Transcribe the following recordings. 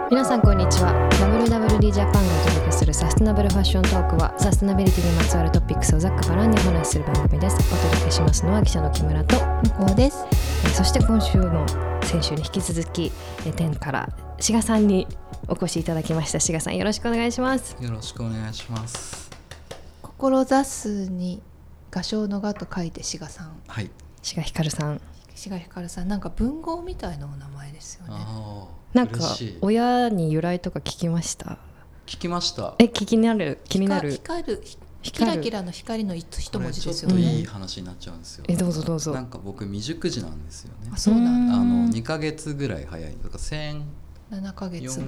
皆さんこんにちは。 WWD ジャパンがお届けするサステナブルファッショントークは、サステナビリティにまつわるトピックスをざっくばらんにお話しする番組です。お届けしますのは記者の木村と向こうです。 そして今週も先週に引き続き天から志賀さんにお越しいただきました。志賀さん、よろしくお願いします。 よろしくお願いします。 志すに画商の画と書いて志賀さん。 はい。 志賀ひかるさん。 志賀ひかるさん、なんか文豪みたいなお名前ですよね。 なんか親に由来とか聞きました？ 聞きました。 気になる光るキラキラの光の一文字ですよね。 これちょっといい話になっちゃうんですよ。 どうぞどうぞ。 なんか僕未熟児なんですよね。 あ、そうなんだ。2ヶ月ぐらい早い。だから 7ヶ月。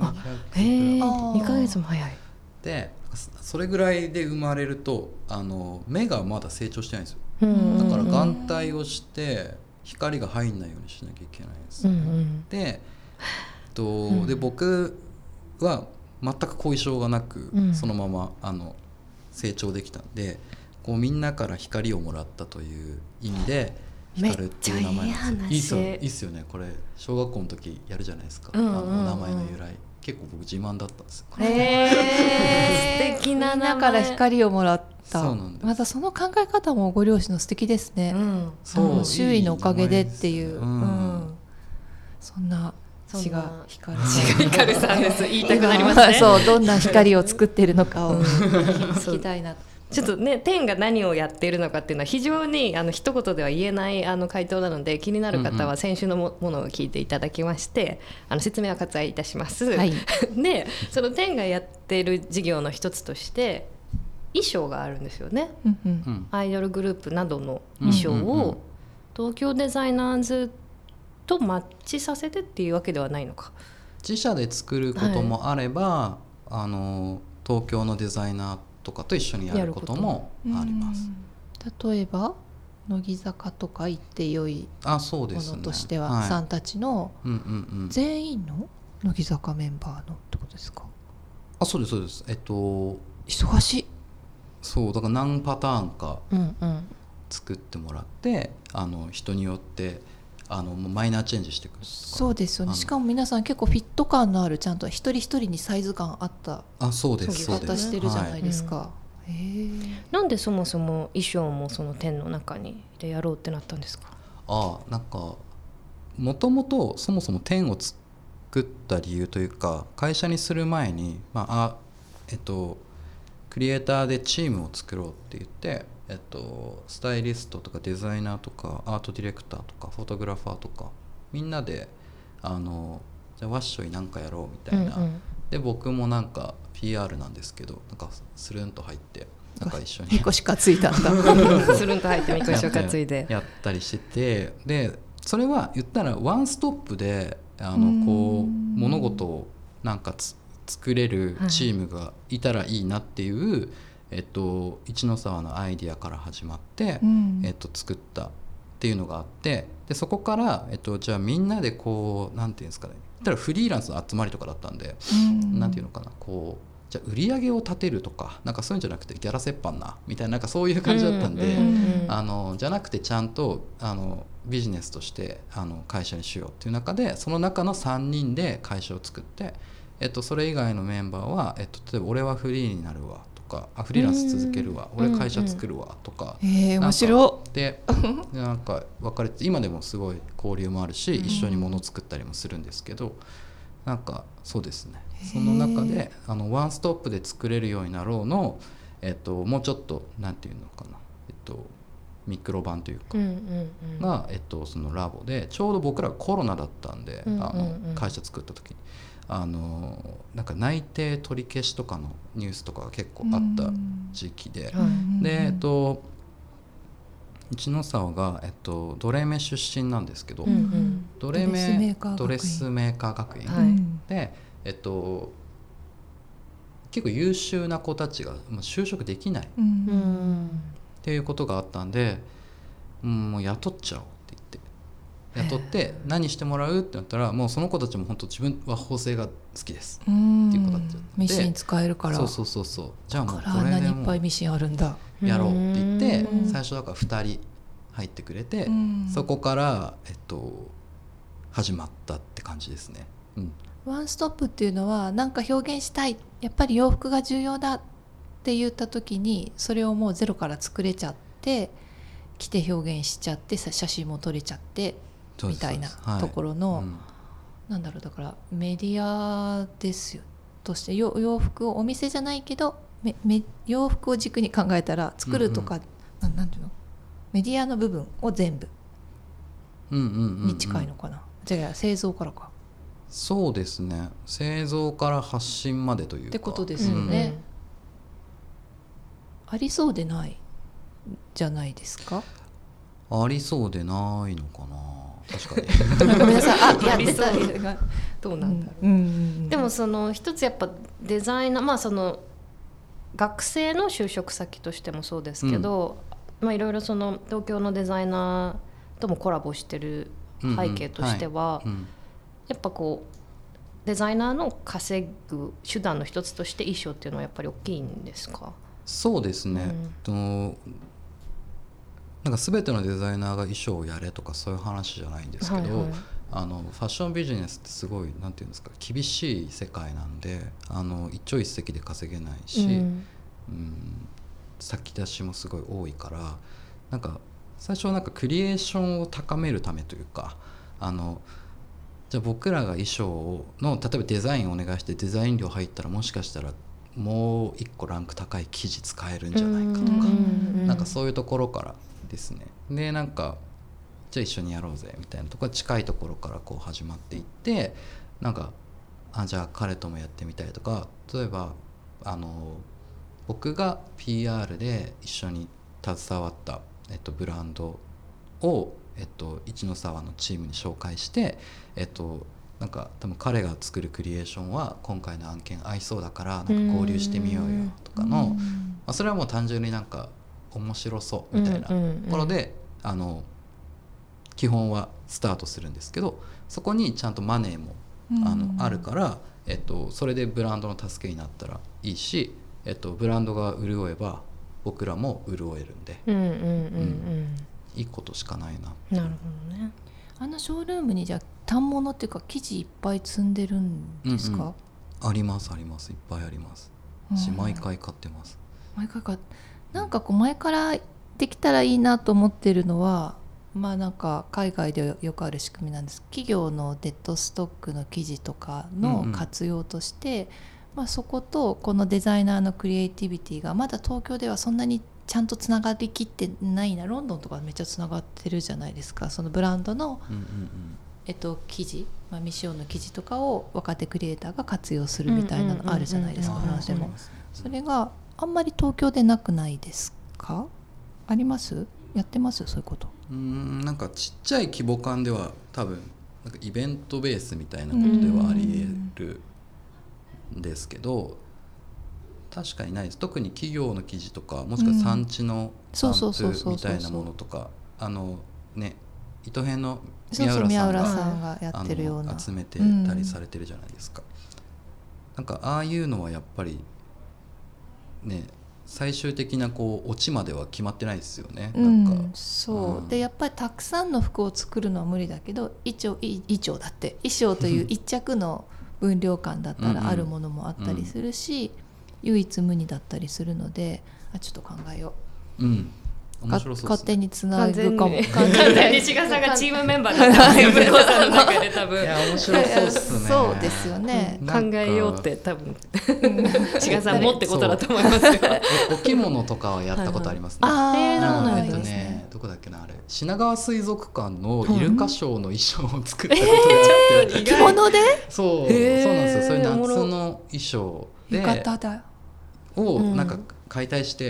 2ヶ月も早い。 で、それぐらいで生まれると目がまだ成長してないんですよ。だから眼帯をして光が入んないようにしなきゃいけないんですよね。で僕は全く後遺症がなく、そのまま成長できたんで、こうみんなから光をもらったという意味で光るっていう名前なんですよ。いいっすよね。これ小学校の時やるじゃないですか、名前の由来。結構僕自慢だったんですよ。 素敵な名前。 みんなから光をもらった。 そうなんです。 またその考え方もご両親の素敵ですね。そう、周囲のおかげでっていう、そんな志賀ひかるさんです。言いたくなりますね。 そう、どんな光を作っているのかを聞きたいな。 ちょっとね、天が何をやっているのかっていうのは非常に一言では言えない回答なので、気になる方は先週のものを聞いていただきまして、説明は割愛いたします、はい、でその天がやっている事業の一つとして衣装があるんですよね、アイドルグループなどの衣装を東京デザイナーズとマッチさせてっていうわけではないのか。 自社で作ることもあれば、東京のデザイナーとかと一緒にやることもあります。 例えば乃木坂とか言ってよいものとしては、さんたちの全員の乃木坂メンバーのってことですか？ そうですそうです。 忙しい。 そうだから何パターンか作ってもらって、人によってマイナーチェンジしていく。 そうですよね。しかも皆さん結構フィット感のある、ちゃんと一人一人にサイズ感あったそうです着方してるじゃないですか。 なんでそもそも衣装もその天の中にでやろうってなったんですか？ なんかもともとそもそも天を作った理由というか、会社にする前に、クリエイターでチームを作ろうって言って、スタイリストとかデザイナーとかアートディレクターとかフォトグラファーとかみんなでじゃあワッショイなんかやろうみたいな、で僕もなんか PR なんですけど、なんかスルンと入ってなんか一緒にみこし担いだんだスルンと入ってみこしを担いでやったりしてて、でそれは言ったらワンストップでこう物事をなんか作れるチームがいたらいいなっていう、一ノ沢のアイディアから始まって、作ったっていうのがあって、でそこから、じゃあみんなでこうなんていうんですかね、言ったらフリーランスの集まりとかだったんで、なんていうのかな、こうじゃあ売り上げを立てるとかなんかそういうんじゃなくて、ギャラ折半なみたいな、なんかそういう感じだったんで、じゃなくてちゃんとビジネスとして会社にしようっていう中で、その中の3人で会社を作って、それ以外のメンバーは、例えば俺はフリーになるわとか、フリーランス続けるわ、俺会社作るわとか、 面白いでなんか分かれて、今でもすごい交流もあるし、一緒に物を作ったりもするんですけど、なんかそうですね、その中でワンストップで作れるようになろうの、もうちょっとなんていうのかな、ミクロ版というか、が、そのラボでちょうど僕らコロナだったんで、会社作った時になんか内定取り消しとかのニュースとかが結構あった時期で、で一ノ沢が、ドレメ出身なんですけど、ドレスメーカー学院、で、結構優秀な子たちが就職できないっていうことがあったんで、もう雇っちゃおうって言って、雇って何してもらうってなったら、もうその子たちも本当自分は縫製が好きですっていう子たちだって、 ミシン使えるから、 そうじゃあもうこれでもあんなにいっぱいミシンあるんだ、 やろうって言って、最初だから2人入ってくれて、そこから、始まったって感じですね。 ワンストップっていうのはなんか表現したい、やっぱり洋服が重要だって言った時にそれをもうゼロから作れちゃって着て表現しちゃって写真も撮れちゃってみたいなところの、なんだろう、だからメディアですよとして洋服をお店じゃないけど洋服を軸に考えたら作るとか、なんていうの、メディアの部分を全部に近いのかな。じゃあ製造からか。 そうですね、製造から発信までというかってことですよね、ありそうでないじゃないですか。 ありそうでないのかな、確かにごめんなさい、やってたどうなんだろう、でもその一つやっぱデザイナー、その学生の就職先としてもそうですけど、いろいろその東京のデザイナーともコラボしてる背景としては、やっぱこうデザイナーの稼ぐ手段の一つとして衣装っていうのはやっぱり大きいんですか？ そうですね、なんか全てのデザイナーが衣装をやれとかそういう話じゃないんですけど、ファッションビジネスってすごいなんていうんですか、厳しい世界なんで、一朝一夕で稼げないし、先出しもすごい多いから、なんか最初はなんかクリエーションを高めるためというか、じゃあ僕らが衣装の例えばデザインをお願いしてデザイン料入ったらもしかしたらもう一個ランク高い生地使えるんじゃないかとか、なんかそういうところからですね。でなんかじゃあ一緒にやろうぜみたいなところ、近いところからこう始まっていって、なんかじゃあ彼ともやってみたいとか、例えば僕が PR で一緒に携わった、ブランドを、一ノ沢のチームに紹介して、なんか多分彼が作るクリエーションは今回の案件合いそうだからなんか合流してみようよとかの、それはもう単純になんか面白そうみたいなところで、基本はスタートするんですけど、そこにちゃんとマネーもあるから、それでブランドの助けになったらいいし、ブランドが潤えば僕らも潤えるんで、いいことしかないな。 なるほどね。 ショールームにじゃあ反物っていうか生地いっぱい積んでるんですか？ ありますあります、いっぱいありますし、毎回買ってます。 毎回なんかこう前からできたらいいなと思ってるのは、なんか海外でよくある仕組みなんです。企業のデッドストックの生地とかの活用として、そことこのデザイナーのクリエイティビティがまだ東京ではそんなにちゃんとつながりきってないな。ロンドンとかめっちゃつながってるじゃないですか。そのブランドの、生地、未使用の生地とかを若手クリエイターが活用するみたいなのあるじゃないですか。でもそれがあんまり東京でなくないですか？あります？やってます？そういうこと。 なんかちっちゃい規模感では多分なんかイベントベースみたいなことではあり得るんですけど、確かにないです。特に企業の記事とか、もしくは産地のサンプみたいなものとか、糸編の宮浦さんがやってるような集めてたりされてるじゃないですか。なんかああいうのはやっぱりね、最終的なこうオチまでは決まってないですよね。なんかそう、でやっぱりたくさんの服を作るのは無理だけど、衣装だって衣装という一着の分量感だったらあるものもあったりするし、唯一無二だったりするので、ちょっと考えよう。 面白そうですね。 勝手につなぐかも。 完全に志賀さんがチームメンバーだったんですよ、武藤さんの中で多分。 いや面白そうですね。 そうですよね。 考えようって多分志賀さんもってことだと思いますよ。 お着物とかはやったことありますね。どこだっけな、あれ品川水族館のイルカショーの衣装を作ったことがあって、 着物で？ そうなんですよ。そういう夏の衣装でをなんか解体して、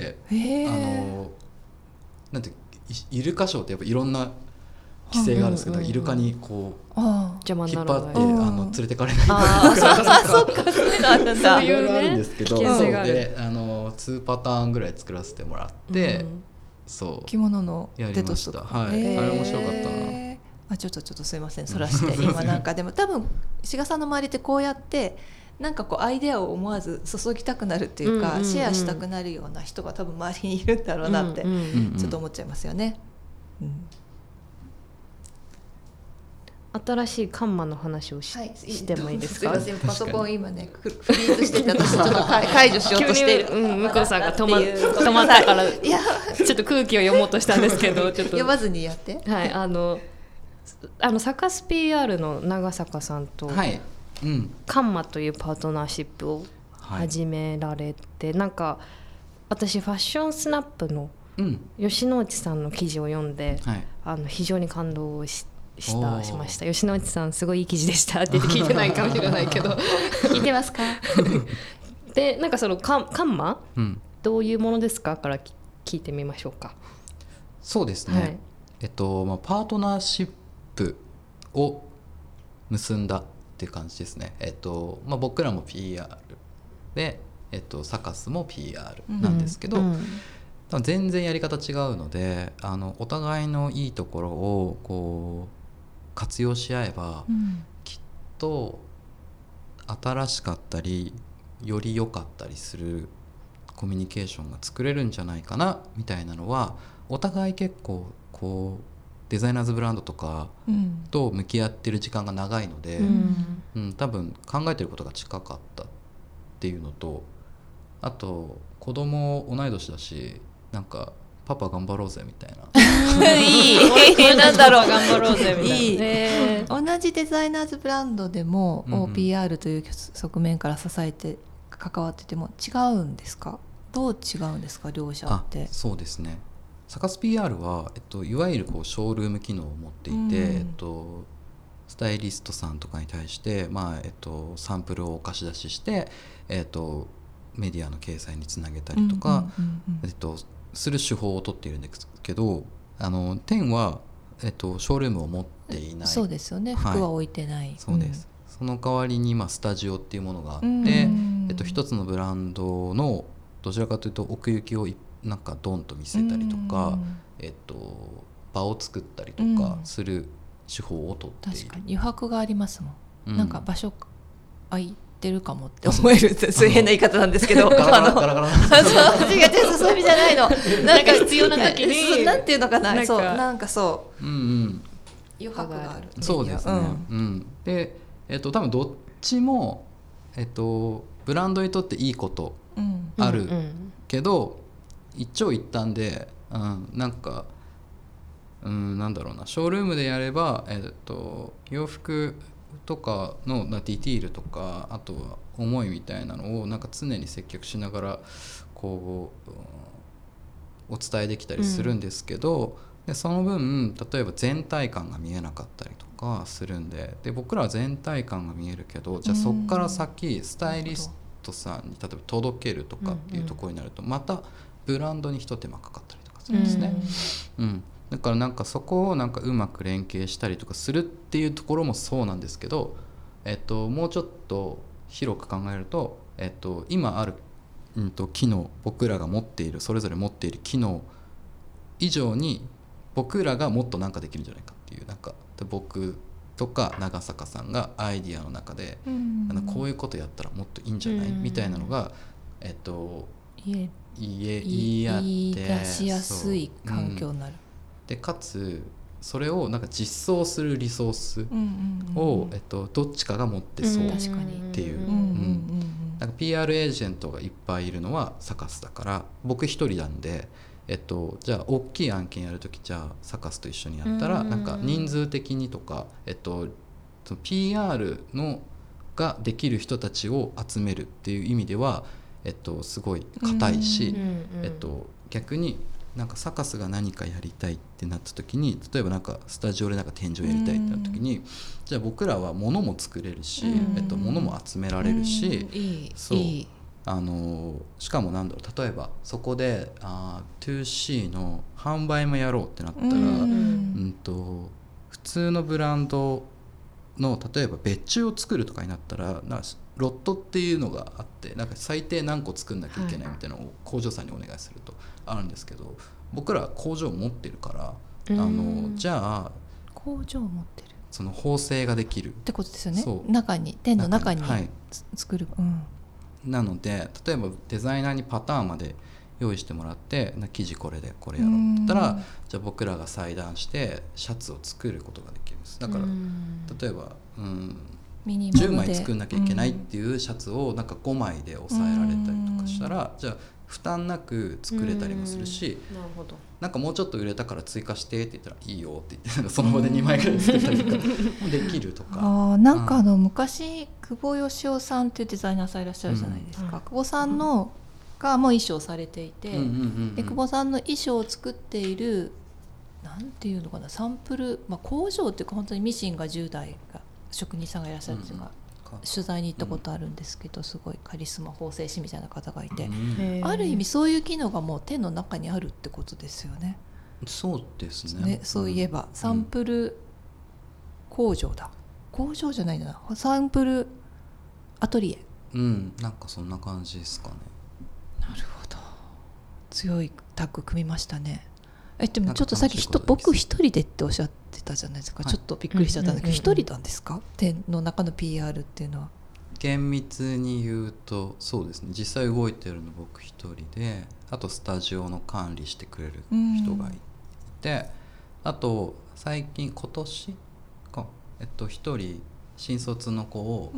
なんてイルカショーってやっぱいろんな規制があるんですけど、イルカにこう引っ張って連れてかれないとか、 そっか、 そういうのあるんですけど、で2パターンぐらい作らせてもらって、そう着物のやりました。はい、あれ面白かったな。 ちょっとすいません、そらして今なんかでも多分志賀さんの周りってこうやってなんかこうアイデアを思わず注ぎたくなるっていうか、シェアしたくなるような人が多分周りにいるんだろうなってちょっと思っちゃいますよね。 新しいカンマの話をしてもいいですか？ すいません、パソコン今ねフリーズしてて、私ちょっと解除しようとしてる。 向こうさんが止まったからちょっと空気を読もうとしたんですけどちょっと読まずにやって。 はい、サカス PR の長坂さんと、 はいカンマというパートナーシップを始められて、なんか私ファッションスナップの吉野内さんの記事を読んで、非常に感動しました。吉野内さんすごいいい記事でしたって言って聞いてないかもしれないけど聞いてますか？ でなんかそのカンマ、どういうものですかから聞いてみましょうか。 そうですね、パートナーシップを結んだっていう感じですね。僕らも PR で、サカスも PR なんですけど、全然やり方違うので、お互いのいいところをこう活用し合えば、きっと新しかったりより良かったりするコミュニケーションが作れるんじゃないかなみたいなのは、お互い結構こうデザイナーズブランドとかと向き合ってる時間が長いので、多分考えてることが近かったっていうのと、あと子供同い年だし、なんかパパ頑張ろうぜみたいないいなんだろう、 頑張ろうぜみたいな。同じデザイナーズブランドでも、PR という側面から支えて関わってても違うんですか？どう違うんですか、両者って。 そうですね、サカス PR は、いわゆるこうショールーム機能を持っていて、スタイリストさんとかに対して、サンプルをお貸し出しして、メディアの掲載につなげたりとか、する手法を取っているんですけど、10は、ショールームを持っていない。 そうですよね、服は置いてない。 そうです、その代わりに、スタジオっていうものがあって、一つのブランドのどちらかというと奥行きをなんかドンと見せたりとか、場を作ったりとかする手法を取っている。 確かに余白がありますもん、なんか場所空いてるかもって思えるそういう変な言い方なんですけど、ガラガラ違うそういう意味じゃないのなんか必要な時になんていうのかな、そうなんかそう、余白がある。 そうですね、で、多分どっちも、ブランドにとっていいことあるけど、一長一短で、なんか、なんだろうな、ショールームでやれば、洋服とかのディティールとか、あとは思いみたいなのをなんか常に接客しながらこうお伝えできたりするんですけど、でその分例えば全体感が見えなかったりとかするんで、僕らは全体感が見えるけど、じゃあそこから先スタイリストさんに例えば届けるとかっていうところになると、またブランドに一手間かかったりとかするんですね。だからなんかそこをなんかうまく連携したりとかするっていうところもそうなんですけど、もうちょっと広く考えると、今ある、機能、僕らが持っているそれぞれ持っている機能以上に僕らがもっとなんかできるんじゃないかっていう、なんか僕とか長坂さんがアイディアの中で、こういうことやったらもっといいんじゃない、みたいなのが、言い合って言い出しやすい環境になる。 でかつそれをなんか実装するリソースを、どっちかが持ってそうっていう、なんか PR エージェントがいっぱいいるのはサカスだから、僕一人なんで、じゃあ大きい案件やるとき、じゃあサカスと一緒にやったら、なんか人数的にとか、その PR のができる人たちを集めるっていう意味では、すごい硬いし、逆になんかサカスが何かやりたいってなった時に、例えばなんかスタジオでなんか展示をやりたいってなった時に、じゃあ僕らは物も作れるし、物も集められるし、しかもなんだろう、例えばそこで2C の販売もやろうってなったら、普通のブランドの例えば別注を作るとかになったら、ロットっていうのがあって、なんか最低何個作んなきゃいけないみたいなのを工場さんにお願いするとあるんですけど、僕らは工場を持ってるから、じゃあ工場を持ってる、 その縫製ができるってことですよね。中に店の中に作る、 なので例えばデザイナーにパターンまで用意してもらって、生地これでこれやろうって言ったら、じゃあ僕らが裁断してシャツを作ることができるんです。だから例えば、10枚作んなきゃいけないっていうシャツをなんか5枚で抑えられたりとかしたら、じゃあ負担なく作れたりもするし、 なるほど、 なんかもうちょっと売れたから追加してって言ったらいいよって言って、なんかその場で2枚ぐらい作ったりとかできるとか。 なんか昔久保義雄さんっていうデザイナーさんいらっしゃるじゃないですか、久保さんのがもう衣装されていて、で久保さんの衣装を作っているなんていうのかな、サンプル、工場っていうか本当にミシンが10台が職人さんがいらっしゃるんですが、取材に行ったことあるんですけど、すごいカリスマ縫製師みたいな方がいて、ある意味そういう機能がもう手の中にあるってことですよね。 そうですね。 そういえば、サンプル工場だ、工場じゃないんだな、サンプルアトリエ、 なんかそんな感じですかね。 なるほど、強いタッグ組みましたね。でもちょっとさっき僕一人でっておっしゃってたじゃないですか、ちょっとびっくりしちゃったんだけど、一人なんですか、店の中の PR っていうのは。 厳密に言うとそうですね、実際動いてるの僕一人で、あとスタジオの管理してくれる人がいて、あと最近今年か一人新卒の子を、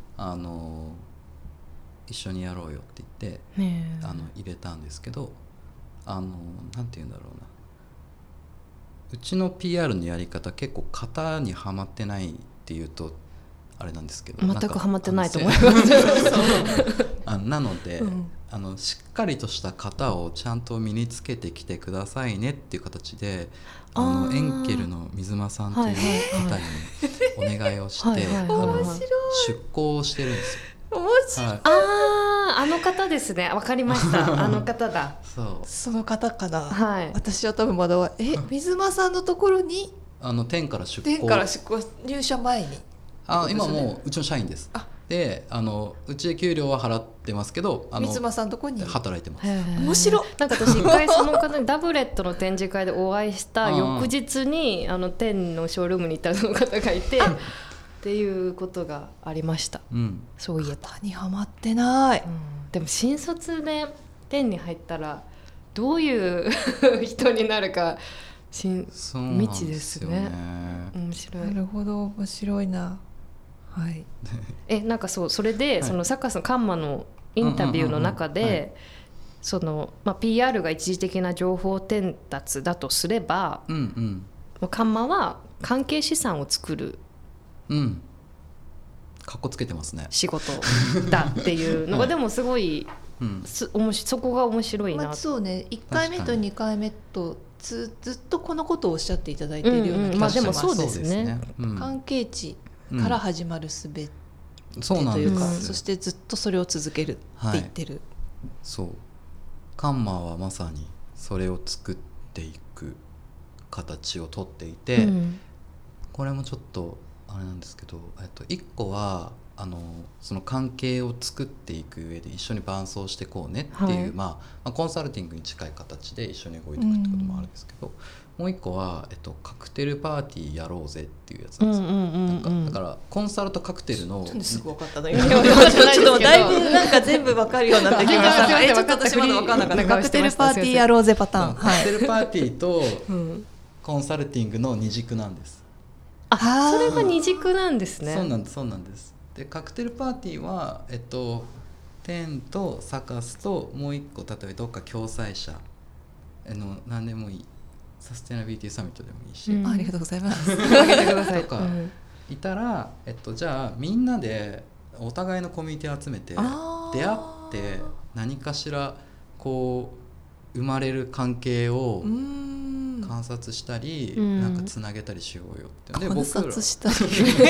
一緒にやろうよって言って入れたんですけど、なんて言うんだろうな、うちの PR のやり方結構型にはまってないっていうとあれなんですけど、 全くはまってないと思いますなので、しっかりとした型をちゃんと身につけてきてくださいねっていう形で、エンケルの水間さんという方にお願いをして出向をしてるんですよ。 面白い、 あの方ですね、わかりましたあの方だ、 その方かな、私は多分まだ水間さんのところに店から出向入社前に今もううちの社員です。でうちで給料は払ってますけど、 水間さんのところに働いてます。 面白い。 なんか私一回その方にダブレットの展示会でお会いした翌日に店のショールームに行ったらその方がいてっていうことがありました、そういえば。 型にはまってない、 でも新卒で店に入ったらどういう人になるか未知ですね。面白い。 なるほど、面白いな。はい。 なんかそれで、そのサッカーのカンマのインタビューの中で、PR が一時的な情報伝達だとすれば、カンマは関係資産を作る。 かっこつけてますね。 仕事だっていうのがでもすごい、そこが面白いな。 そうね、1回目と2回目とずっとこのことをおっしゃっていただいているような気がします。 でもそうですね。 関係値から始まるすべてというか、そしてずっとそれを続けるって言ってる。 そう。カンマはまさにそれを作っていく形をとっていて、これもちょっとあれなんですけど、1個はその関係を作っていく上で一緒に伴走していこうねっていう、コンサルティングに近い形で一緒に動いていくってこともあるんですけど、もう1個は、カクテルパーティーやろうぜっていうやつなんですよ。だからコンサルとカクテルのすぐ分かったの今ちょっとだいぶなんか全部分かるようになってきましたちょっと私まだ分かんなかったカクテルパーティーやろうぜパターン、 カクテルパーティーとコンサルティングの二軸なんです。 それが二軸なんですね。 そうなんです。でカクテルパーティーはテンとサカスともう一個例えばどっか共催者何でもいい、サステナビリティサミットでもいいし、 ありがとうございますあげてくださいとかいたら、じゃあみんなでお互いのコミュニティを集めて出会って何かしらこう生まれる関係を観察したり、なんかつなげたりしようよって。で観察したり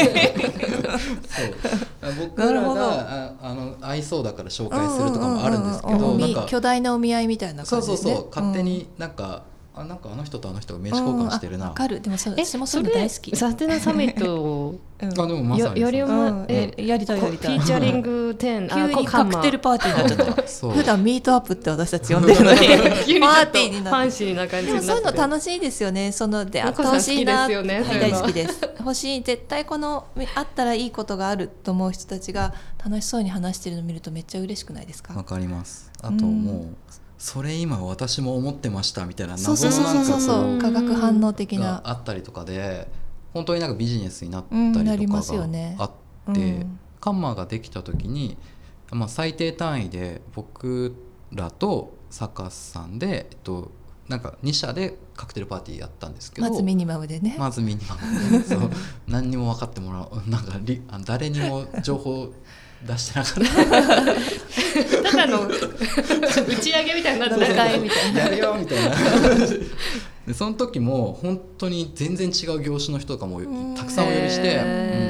そう僕らが合いそうだから紹介するとかもあるんですけど、なんか巨大なお見合いみたいな感じですね。 そう勝手になんかあの人とあの人が名刺交換してるな。 わかる。でも私もそういうの大好き。 サステナサミットをでもまさにやりたいフィーチャリング10 急にカクテルパーティーになっちゃった普段ミートアップって私たち呼んでるのにパーティーになってファンシーな感じになって。 そういうの楽しいですよね。その出会ってほしいな、大好きです。欲しい、絶対このあったらいいことがあると思う人たちが楽しそうに話してるのを見るとめっちゃ嬉しくないですか。 わかります。あともうそれ今私も思ってましたみたいなそう謎のなんかこう化学反応的ながあったりとかで本当になんかビジネスになったなりりとかますよねがあって、カンマができた時に、まあ、最低単位で僕らとサカスさんで、なんか2社でカクテルパーティーやったんですけど、 まずミニマムでね、 まずミニマムでそう何にも分かってもらうなんか誰にも情報出してなかったただの打ち上げみたいになって会みたいなやるよみたいなでその時も本当に全然違う業種の人とかもたくさんお呼びして、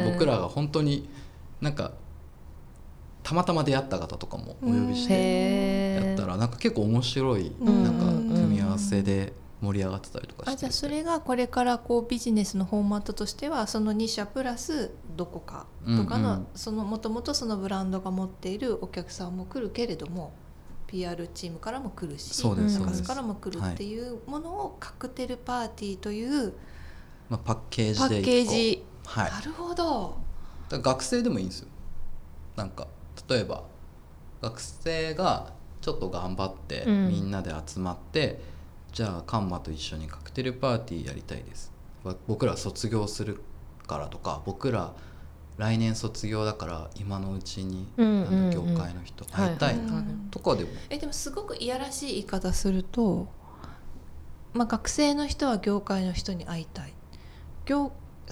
僕らが本当になんかたまたま出会った方とかもお呼びしてやったらなんか結構面白いなんか組み合わせで盛り上がってたりとかしてて、 じゃあそれがこれからこうビジネスのフォーマットとしてはその2社プラスどこかとかのそのもともとそのブランドが持っているお客さんも来るけれども PR チームからも来るしサカスからも来るっていうものをカクテルパーティーという、 まあ、パッケージでパッケージ、 はい、なるほど。 だから学生でもいいんですよ。なんか例えば学生がちょっと頑張ってみんなで集まって、じゃあカンマと一緒にカクテルパーティーやりたいです、僕ら卒業するからとか、僕ら来年卒業だから今のうちに業界の人会いたいとかでも、 でもすごくいやらしい言い方すると、まあ、学生の人は業界の人に会いたい、2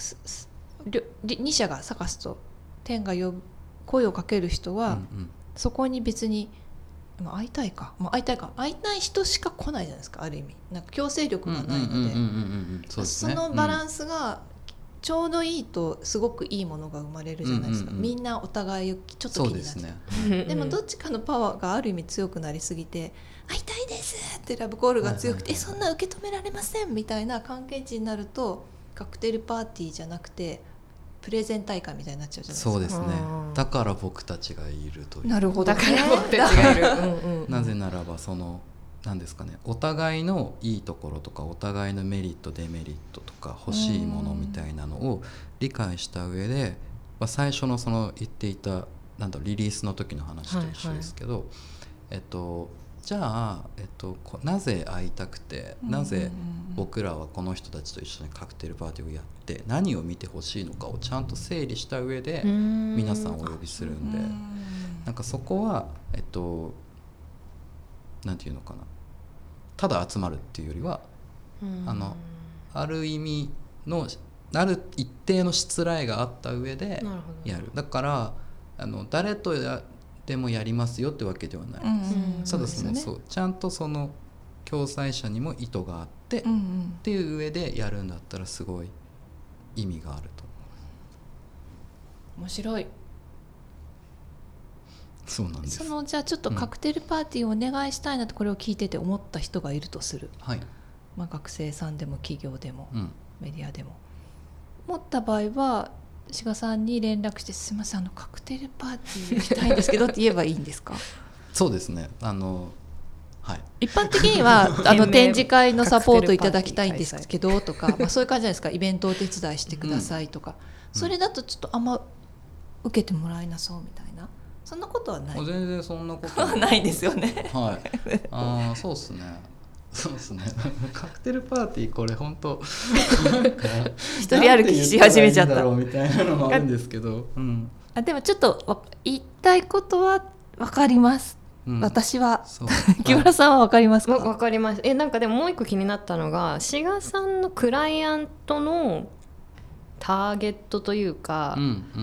社がサカスと天が呼ぶ声をかける人は、そこに別に会いたい人しか来ないじゃないですか。ある意味なんか強制力がないので、そのバランスがちょうどいいとすごくいいものが生まれるじゃないですか、みんなお互いちょっと気になっちゃう、でもどっちかのパワーがある意味強くなりすぎて会いたいですってラブコールが強くて、そんな受け止められませんみたいな関係値になるとカクテルパーティーじゃなくてプレゼン大会みたいになっちゃうじゃないですか。 そうですね。だから僕たちがいるという。 なるほど、 だから僕たちがいるなぜならば何ですかね、お互いのいいところとかお互いのメリットデメリットとか欲しいものみたいなのを理解した上で、最初の言っていたリリースの時の話と一緒ですけど、じゃあ、なぜ会いたくて、なぜ僕らはこの人たちと一緒にカクテルパーティーをやって何を見てほしいのかをちゃんと整理した上で皆さんお呼びするんで、なんかそこはなんていうのかな、ただ集まるっていうよりは、ある意味のある一定のしつらいがあった上でやる。だから誰とでもやりますよってわけではないです。ただちゃんとその共催者にも意図があって、っていう上でやるんだったらすごい意味があると面白い。 そうなんです。 じゃあちょっとカクテルパーティーをお願いしたいなとこれを聞いてて思った人がいるとする、学生さんでも企業でも、メディアでも思った場合は志賀さんに連絡して、すみませんカクテルパーティーしたいんですけどって言えばいいんですか？ そうですね、 一般的には展示会のサポートいただきたいんですけどとか、そういう感じじゃないですか。イベントをお手伝いしてくださいとか、それだとちょっとあんま受けてもらえなそうみたいな、そんなことはない？ 全然そんなことはないですよね。 そうですね。カクテルパーティーこれ本当一人歩きし始めちゃった。 みたいなのもあるんですけど、 でもちょっと言いたいことは分かります。私は木村さんは分かりますか？ 分かります。なんかでももう一個気になったのが、志賀さんのクライアントのターゲットというか、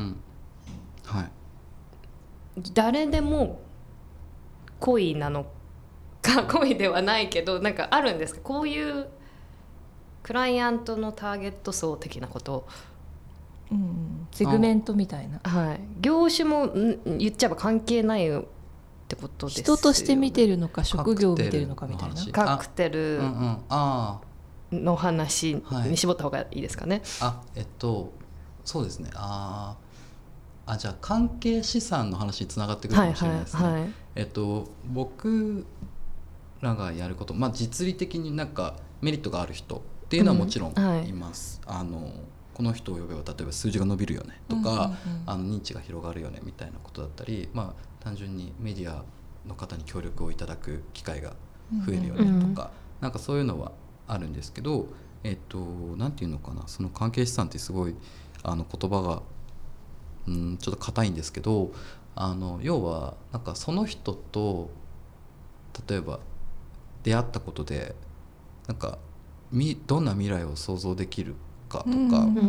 誰でも恋なのか恋ではないけど、なんかあるんですか、こういうクライアントのターゲット層的なこと、 セグメントみたいな、 業種も言っちゃえば関係ないってことですよ。 人として見てるのか職業を見てるのかみたいな。 カクテルの話に絞った方がいいですかね。 そうですね。じゃあ関係資産の話につながってくるかもしれないですね。僕らがやること、実利的になんかメリットがある人っていうのはもちろんいます。この人を呼べば例えば数字が伸びるよねとか、認知が広がるよねみたいなことだったり、単純にメディアの方に協力をいただく機会が増えるよねとか、なんかそういうのはあるんですけど、なんていうのかな、その関係資産ってすごい言葉がちょっと硬いんですけど、要はなんかその人と例えば出会ったことでなんかどんな未来を想像できるかとか、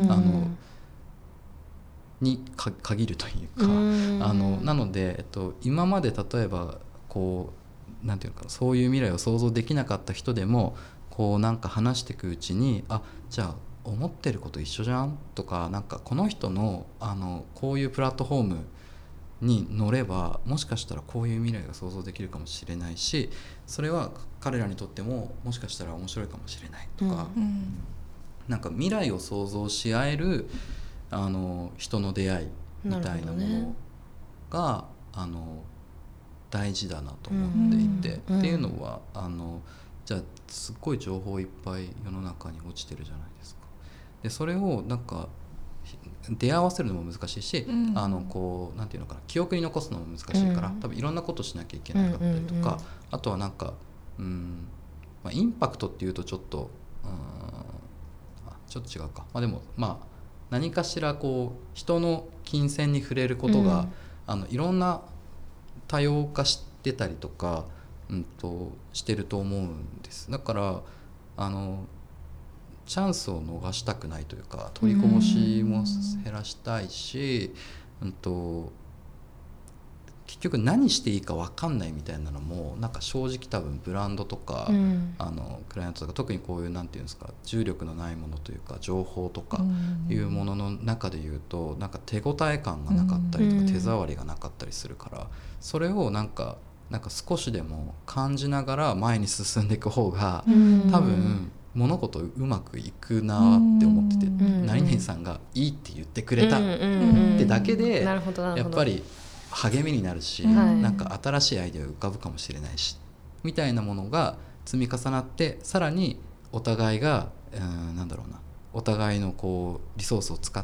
に限るというか、なので、今まで例えばこうなんていうのかな、そういう未来を想像できなかった人でもこうなんか話していくうちに、じゃあ思ってること一緒じゃんとか、なんかこの人のこういうプラットフォームに乗ればもしかしたらこういう未来が想像できるかもしれないし、それは彼らにとってももしかしたら面白いかもしれないとか、なんか未来を想像し合える人の出会いみたいなものが、大事だなと思っていて、っていうのはじゃあすっごい情報いっぱい世の中に落ちてるじゃないですか。でそれをなんか出会わせるのも難しいし、こうなんていうのかな、記憶に残すのも難しいから、多分いろんなことしなきゃいけなかったりとか、あとはなんかインパクトっていうとちょっと違うか、でも何かしらこう人の金銭に触れることが、いろんな多様化してたりとか、してると思うんです。だからチャンスを逃したくないというか、取りこぼしも減らしたいし、結局何していいか分かんないみたいなのもなんか正直多分ブランドとか、クライアントとか、特にこういうなんていうんですか、重力のないものというか情報とかいうものの中で言うと、なんか手応え感がなかったりとか、手触りがなかったりするから、それをなんか少しでも感じながら前に進んでいく方が多分物事うまくいくなって思ってて、何々さんがいいって言ってくれたってだけでやっぱり励みになるし、なんか新しいアイデアが浮かぶかもしれないしみたいなものが積み重なって、さらにお互いがなんだろうな、お互いのこうリソースを使って、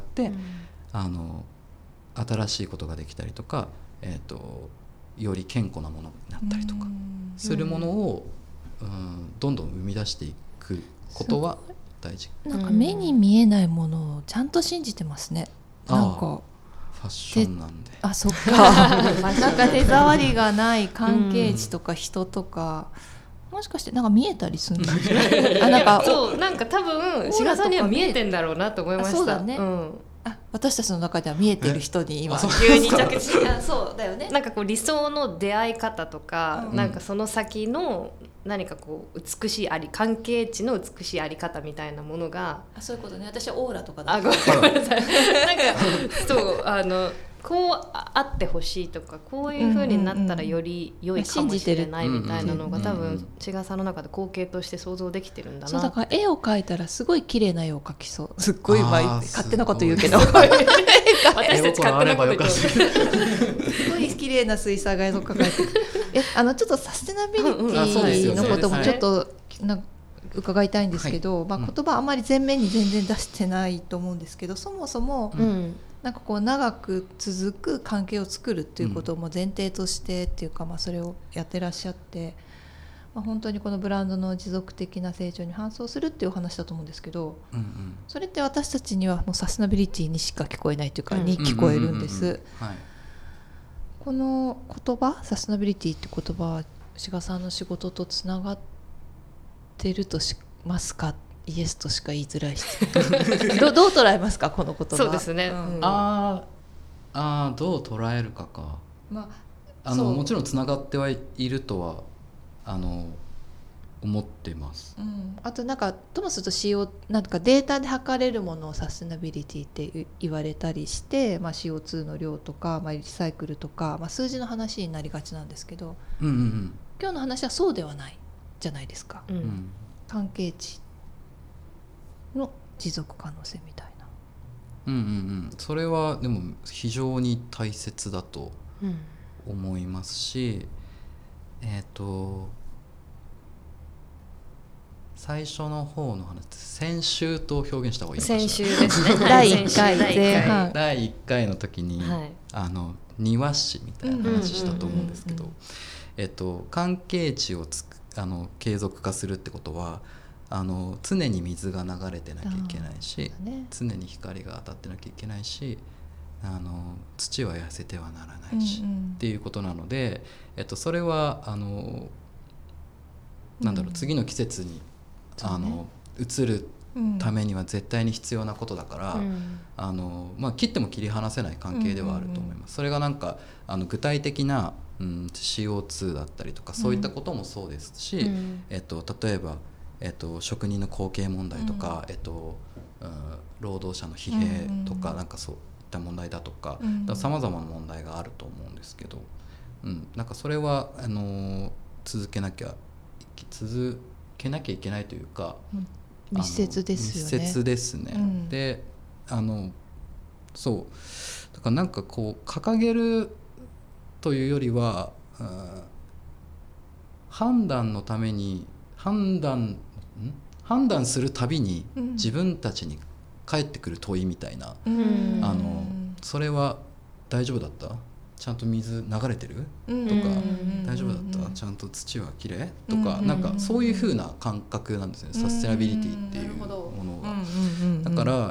新しいことができたりとか、より健康なものになったりとかするものをどんどん生み出していくことは大事。 なんか目に見えないものをちゃんと信じてますね。なんかファッションなんで。 そっかなんか手触りがない関係値とか人とか、もしかしてなんか見えたりするんですよなんかそうなんか多分志賀さんには見えてんだろうなと思いました。 そうだね、私たちの中では見えてる人に今急に着地そうだよね。 なんかこう理想の出会い方とか、なんかその先の何かこう美しい関係値の美しいあり方みたいなものが、 そういうことね。私はオーラとかだごめんなさいなんかそうこうあってほしいとか、こういう風になったらより良いかもしれないみたいなのが多分志賀さんの中で光景として想像できてるんだな。 そうだから絵を描いたらすごい綺麗な絵を描きそう。すっごい勝手なこと言うけど私たち勝手なこと言うすごい綺麗な水彩画を描いてちょっとサステナビリティのこともちょっと伺いたいんですけど、言葉あまり前面に全然出してないと思うんですけど、そもそも、なんかこう長く続く関係を作るっていうことも前提としてっていうか、それをやってらっしゃって、本当にこのブランドの持続的な成長に伴走するっていうお話だと思うんですけど、それって私たちにはもうサステナビリティにしか聞こえないというか、に聞こえるんです。この言葉、サステナビリティって言葉は志賀さんの仕事とつながってるとしますか？イエスとしか言いづらいしどう捉えますか、この言葉。 そうですね、 どう捉えるかか、もちろんつながってはいるとは思ってます、 あとなんかともすると CO なんかデータで測れるものをサステナビリティって言われたりして、CO2 の量とか、リサイクルとか、数字の話になりがちなんですけど、今日の話はそうではないじゃないですか、関係値の持続可能性みたいな、 それはでも非常に大切だと思いますし、最初の方の話、先週と表現した方がいいのかしら。 先週ですね第1回前半、 第1回の時に、庭師みたいな話したと思うんですけど、関係値を継続化するってことは常に水が流れてなきゃいけないし、常に光が当たってなきゃいけないし、土は痩せてはならないし、っていうことなので、それは次の季節に移るためには絶対に必要なことだから、切っても切り離せない関係ではあると思います。それが具体的な、CO2 だったりとかそういったこともそうですし、例えば、職人の後継問題とか、労働者の疲弊とか、そういった問題だとかさまざまな問題があると思うんですけど、それは続けなきゃいけないというか、 密接ですよね。 密接ですね。でそうだから掲げるというよりは、判断のために判断するたびに自分たちに返ってくる問いみたいな、それは大丈夫だった？ちゃんと水流れてる？とか、大丈夫だった？ちゃんと土はきれい？とか、そういう風な感覚なんですね、サステナビリティっていうものが。だから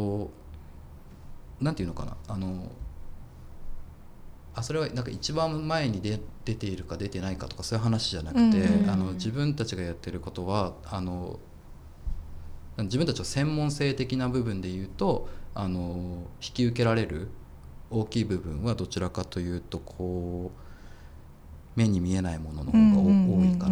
なんていうのかな、それは一番前に出ているか出てないかとかそういう話じゃなくて、自分たちがやってることは自分たちの専門性的な部分で言うと引き受けられる大きい部分はどちらかというと目に見えないものの方が多いから、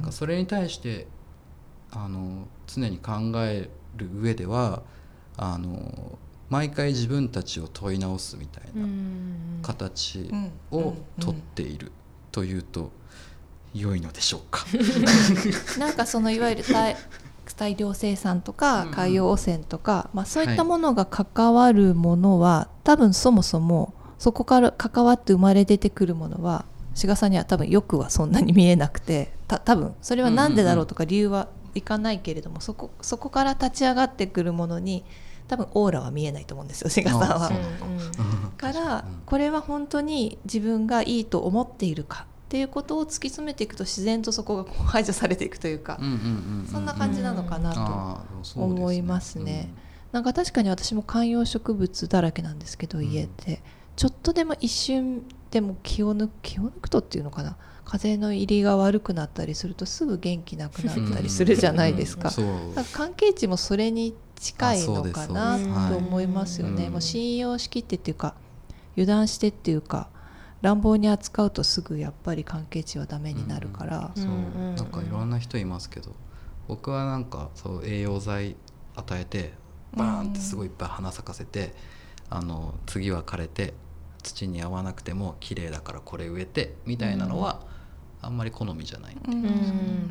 それに対して常に考える上では毎回自分たちを問い直すみたいな形をとっているというと良いのでしょうか。 いわゆる大量生産とか海洋汚染とか、そういったものが関わるものは、多分そもそもそこから関わって生まれ出てくるものは志賀さんには多分よくはそんなに見えなくて、多分それは何でだろうとか理由はいかないけれども、そこから立ち上がってくるものに多分オーラは見えないと思うんですよ、志賀さんは。からこれは本当に自分がいいと思っているかっていうことを突き詰めていくと、自然とそこが排除されていくというか、そんな感じなのかなと思いますね。確かに私も観葉植物だらけなんですけど、家でちょっとでも一瞬でも気を抜くとっていうのかな、風の入りが悪くなったりするとすぐ元気なくなったりするじゃないですか。関係値もそれに近いのかなと思いますよね。もう信用しきってっていうか油断してっていうか乱暴に扱うとすぐやっぱり関係値はダメになるから、 いろんな人いますけど、僕はそう栄養剤与えてバーンってすごいいっぱい花咲かせて、次は枯れて土に合わなくても綺麗だからこれ植えてみたいなのはあんまり好みじゃないっていう、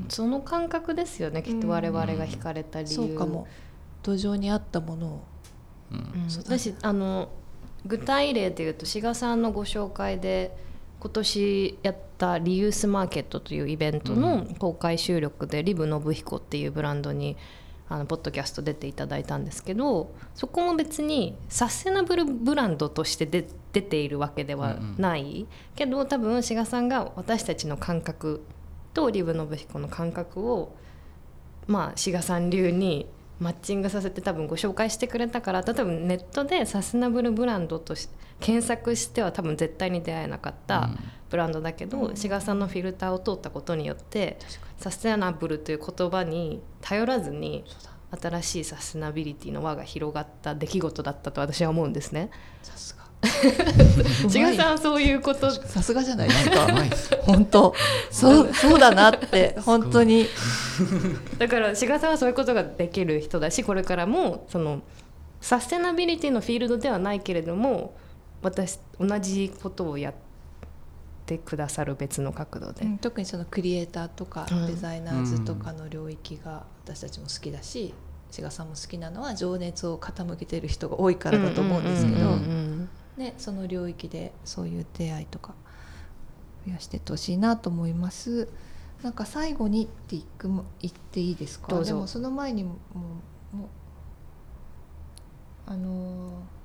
その感覚ですよね、きっと我々が惹かれた理由。 そうかも、土壌に合ったものを、 私具体例でいうと志賀さんのご紹介で今年やったリユースマーケットというイベントの公開収録で、リブ信彦っていうブランドにポッドキャスト出ていただいたんですけど、そこも別にサステナブルブランドとして出ているわけではない、けど多分志賀さんが私たちの感覚とリブ信彦の感覚を志賀さん流にマッチングさせて多分ご紹介してくれたから、例えばネットでサステナブルブランドと検索しては多分絶対に出会えなかったブランドだけど、志賀さんのフィルターを通ったことによってサステナブルという言葉に頼らずに新しいサステナビリティの輪が広がった出来事だったと私は思うんですね。 さすが志賀さんはそういうこと、 さすがじゃないですか本当そうだなって本当にだから志賀さんはそういうことができる人だし、これからもそのサステナビリティのフィールドではないけれども同じことをやってくださる別の角度で、 特にそのクリエイターとかデザイナーズとかの領域が私たちも好きだし、志賀さんも好きなのは情熱を傾けている人が多いからだと思うんですけど、その領域でそういう出会いとか増やしていってほしいなと思います。最後にって言っていいですか？でもその前にも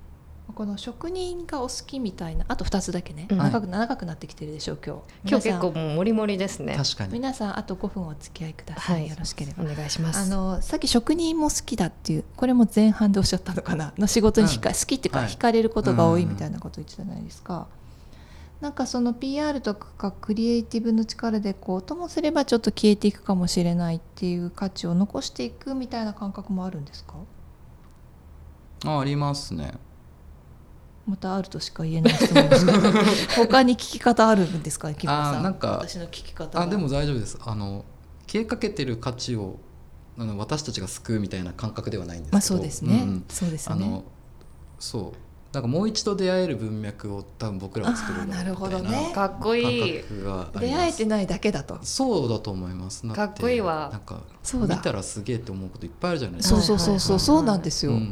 この職人がお好きみたいな、あと2つだけね、 うん長くなってきてるでしょう今日結構もうモリモリですね。 確かに皆さんあと5分お付き合いください、 はい、 よろしければ。 お願いします。 さっき職人も好きだっていう、これも前半でおっしゃったのかな、の仕事に好きっていうか、 はい惹かれることが多いみたいなこと言ってたじゃないですか。なんかその PR とかクリエイティブの力でともすればちょっと消えていくかもしれないっていう価値を残していくみたいな感覚もあるんですか？ ありますね。 またあるとしか言えない質問ですけど他に聞き方あるんですか、木村さん。 なんか私の聞き方は。 でも大丈夫です。消えかけてる価値を私たちが救うみたいな感覚ではないんですけど、 そうですね、そうですね。 そうなんかもう一度出会える文脈を多分僕らは作るみたいなかっこいい。 感覚があります。 出会えてないだけだと。 そうだと思います。 かっこいいわ。 なんかそうだ、 見たらすげえって思うこといっぱいあるじゃないですか。 そうなんですよ、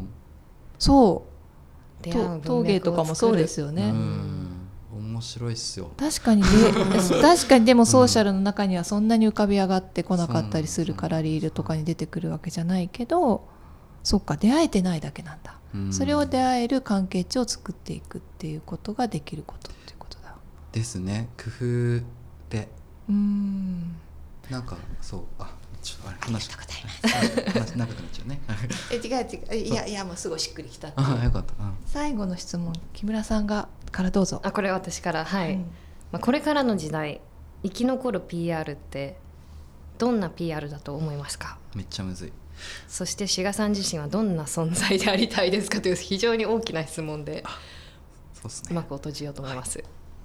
そう陶芸とかもそうですよね。 面白いっすよ。 確かに確かに。でもソーシャルの中にはそんなに浮かび上がってこなかったりするからリールとかに出てくるわけじゃないけど、そっか、出会えてないだけなんだ。それを出会える関係値を作っていくっていうことができることっていうことだですね。工夫でなんかそうちょっとありがとうございます。 話長くなっちゃうね違ういやもうすごいしっくりきたっていう。 よかった。 最後の質問、木村さんからどうぞ。 これ私から、はい。これからの時代生き残る PR ってどんな PR だと思いますか？ めっちゃむずい。 そして志賀さん自身はどんな存在でありたいですかという非常に大きな質問で、 そうですね、 うまく閉じようと思います。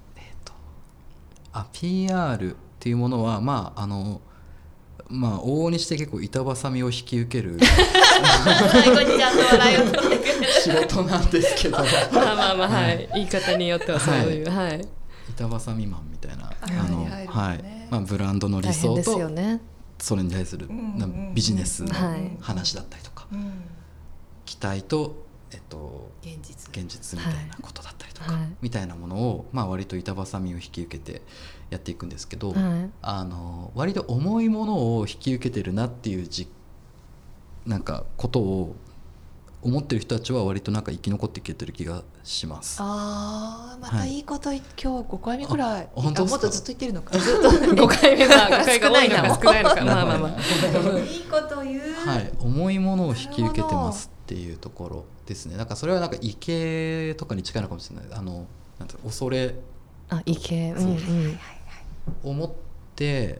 PR っていうものは往々にして結構板挟みを引き受ける最後にちゃんと笑いを取ってくれる仕事なんですけどはい、言い方によってはそういう、 板挟みマンみたいなブランドの理大変想とですよね。 それに対するビジネスの話だったりとか、期待と、現実みたいなことだったりとか、みたいなものを、割と板挟みを引き受けてやっていくんですけど、割と重いものを引き受けてるなっていうなんかことを思ってる人たちは割となんか生き残っていけてる気がします。 またいいこと、今日5回目くらい。 本当ですか？ もっとずっと言ってるのか。ずっと5 回目が多いのか少ないのかいいこと言う。 重いものを引き受けてますっていうところですね。なんかそれはなんか畏敬とかに近いのかもしれない。なんて恐れ畏敬、 思って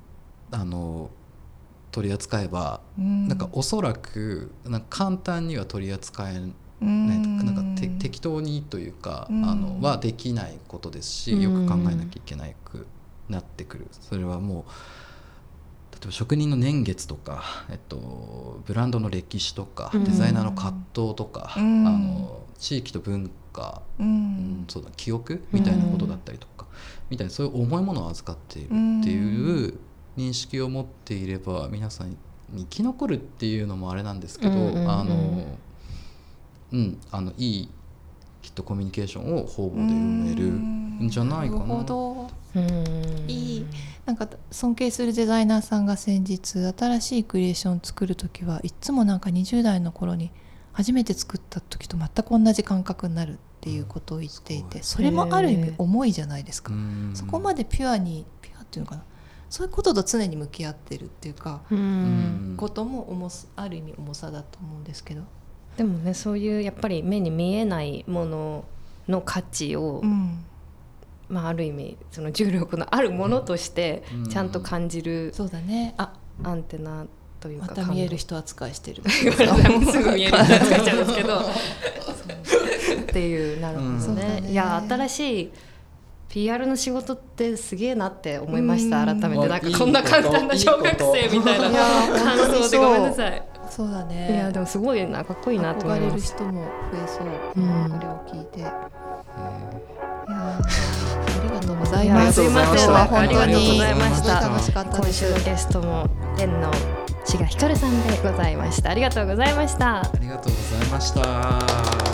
取り扱えば、なんかおそらくなんか簡単には取り扱えないとか、なんか適当にというか、はできないことですし、よく考えなきゃいけなくなってくる。それはもう例えば職人の年月とか、ブランドの歴史とか、デザイナーの葛藤とか、地域と文化、そうだ記憶みたいなことだったりとか、みたいなそういう重いものを預かっているっていう認識を持っていれば、皆さんに生き残るっていうのもあれなんですけど、いいきっとコミュニケーションを方々で埋めるんじゃないかな。 なるほど。いい。なんか尊敬するデザイナーさんが先日新しいクリエーションを作るときはいつもなんか20代の頃に初めて作った時と全く同じ感覚になるっていうことを言っていて、それもある意味重いじゃないですか。そこまでピュアっていうのかな、そういうことと常に向き合ってるっていうか、こともある意味重さだと思うんですけど、 でもね、そういうやっぱり目に見えないものの価値を、ある意味その重力のあるものとしてちゃんと感じる、 そうだね、 アンテナというか、 また見える人扱いしてるすぐ見える人扱いしちゃうんですけどっていう、なるほどね。いや、新しいPR の仕事ってすげえなって思いました。改めてなんかこんな簡単な小学生みたいな感想でごめんなさい。 そうだね。 いやでもすごいな、かっこいいなと思います。 憧れる人も増えそう、これを聞いて。いやありがとうございます。 すいません、ありがとうございました。 楽しかったです。 今週のゲストも天の志賀ひかるさんでございました。ありがとうございました。 ありがとうございました。